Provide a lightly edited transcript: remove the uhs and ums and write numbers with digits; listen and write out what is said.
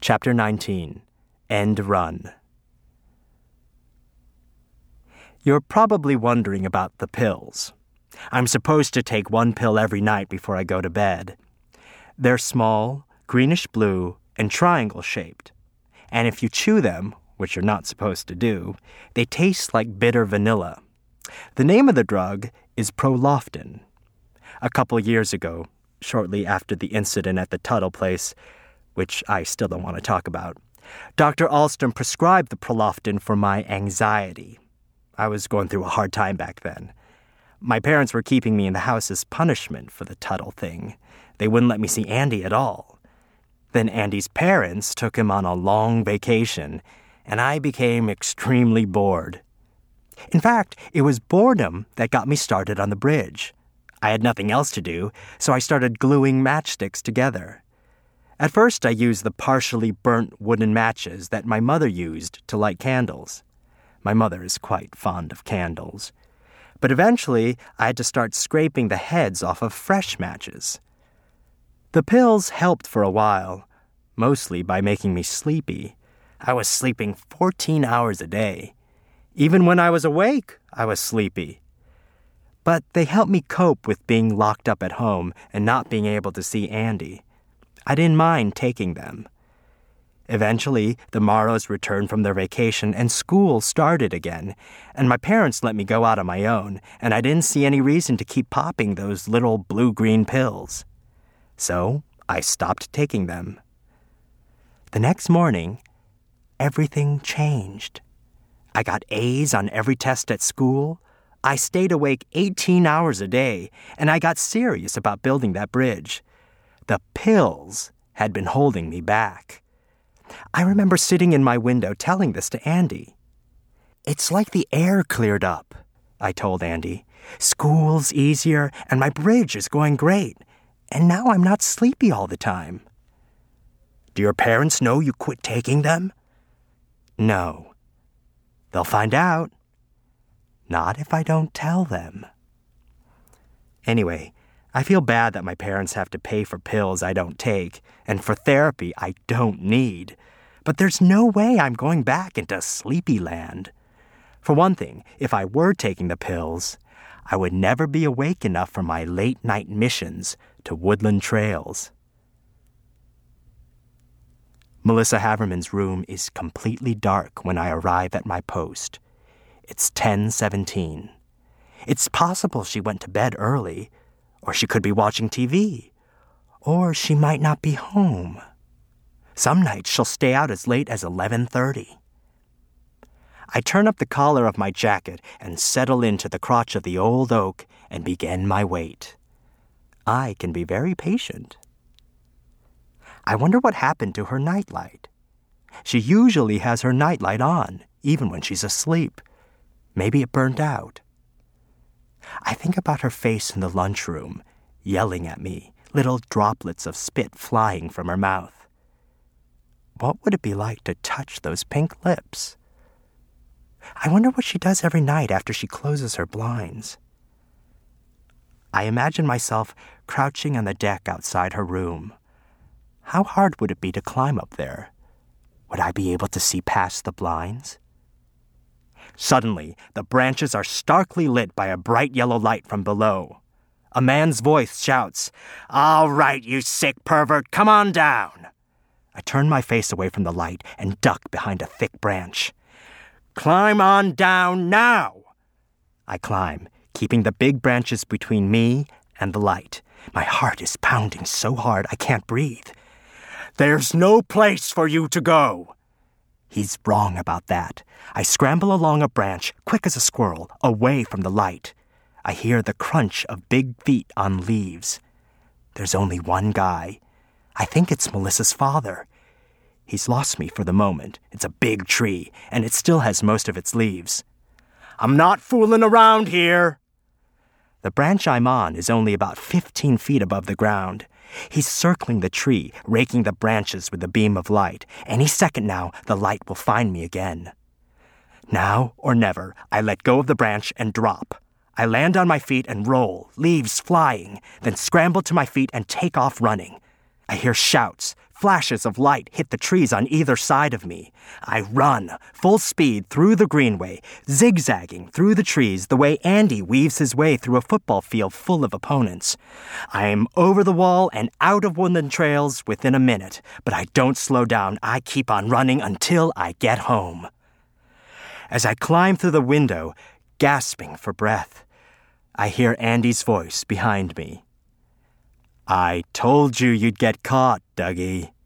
Chapter 19. End Run. You're probably wondering about the pills. I'm supposed to take one pill every night before I go to bed. They're small, greenish-blue, and triangle-shaped. And if you chew them, which you're not supposed to do, they taste like bitter vanilla. The name of the drug is Proloftin. A couple years ago, shortly after the incident at the Tuttle place, which I still don't want to talk about, Dr. Alston prescribed the Proloftin for my anxiety. I was going through a hard time back then. My parents were keeping me in the house as punishment for the Tuttle thing. They wouldn't let me see Andy at all. Then Andy's parents took him on a long vacation, and I became extremely bored. In fact, it was boredom that got me started on the bridge. I had nothing else to do, so I started gluing matchsticks together. At first, I used the partially burnt wooden matches that my mother used to light candles. My mother is quite fond of candles. But eventually, I had to start scraping the heads off of fresh matches. The pills helped for a while, mostly by making me sleepy. I was sleeping 14 hours a day. Even when I was awake, I was sleepy. But they helped me cope with being locked up at home and not being able to see Andy. I didn't mind taking them. Eventually, the Morrows returned from their vacation and school started again, and my parents let me go out on my own, and I didn't see any reason to keep popping those little blue-green pills. So, I stopped taking them. The next morning, everything changed. I got A's on every test at school. I stayed awake 18 hours a day, and I got serious about building that bridge. The pills had been holding me back. I remember sitting in my window telling this to Andy. "It's like the air cleared up," I told Andy. "School's easier, and my bridge is going great. And now I'm not sleepy all the time." "Do your parents know you quit taking them?" "No." "They'll find out." "Not if I don't tell them." Anyway, I feel bad that my parents have to pay for pills I don't take and for therapy I don't need. But there's no way I'm going back into sleepy land. For one thing, if I were taking the pills, I would never be awake enough for my late-night missions to woodland trails. Melissa Haverman's room is completely dark when I arrive at my post. It's 10:17. It's possible she went to bed early, or she could be watching TV, or she might not be home. Some nights she'll stay out as late as 11:30. I turn up the collar of my jacket and settle into the crotch of the old oak and begin my wait. I can be very patient. I wonder what happened to her nightlight. She usually has her nightlight on, even when she's asleep. Maybe it burned out. I think about her face in the lunchroom, yelling at me, little droplets of spit flying from her mouth. What would it be like to touch those pink lips? I wonder what she does every night after she closes her blinds. I imagine myself crouching on the deck outside her room. How hard would it be to climb up there? Would I be able to see past the blinds? Suddenly, the branches are starkly lit by a bright yellow light from below. A man's voice shouts, "All right, you sick pervert, come on down." I turn my face away from the light and duck behind a thick branch. "Climb on down now!" I climb, keeping the big branches between me and the light. My heart is pounding so hard I can't breathe. "There's no place for you to go." He's wrong about that. I scramble along a branch, quick as a squirrel, away from the light. I hear the crunch of big feet on leaves. There's only one guy. I think it's Melissa's father. He's lost me for the moment. It's a big tree, and it still has most of its leaves. "I'm not fooling around here." The branch I'm on is only about 15 feet above the ground. He's circling the tree, raking the branches with a beam of light. Any second now, the light will find me again. Now or never, I let go of the branch and drop. I land on my feet and roll, leaves flying, then scramble to my feet and take off running. I hear shouts, Flashes of light hit the trees on either side of me. I run, full speed, through the greenway, zigzagging through the trees the way Andy weaves his way through a football field full of opponents. I am over the wall and out of woodland trails within a minute, but I don't slow down. I keep on running until I get home. As I climb through the window, gasping for breath, I hear Andy's voice behind me. "I told you you'd get caught, Dougie."